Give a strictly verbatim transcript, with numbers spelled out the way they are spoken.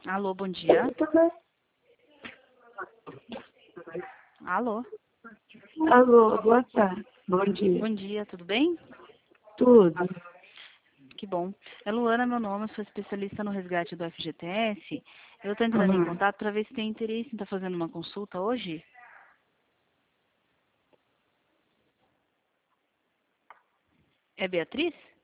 Alô, bom dia. Alô. Alô, boa tarde. Bom dia. Bom dia, tudo bem? Tudo. Que bom. É Luana, meu nome, eu sou especialista no resgate do F G T S. Eu estou entrando em Uhum. contato para ver se tem interesse em estar fazendo uma consulta hoje. É Beatriz?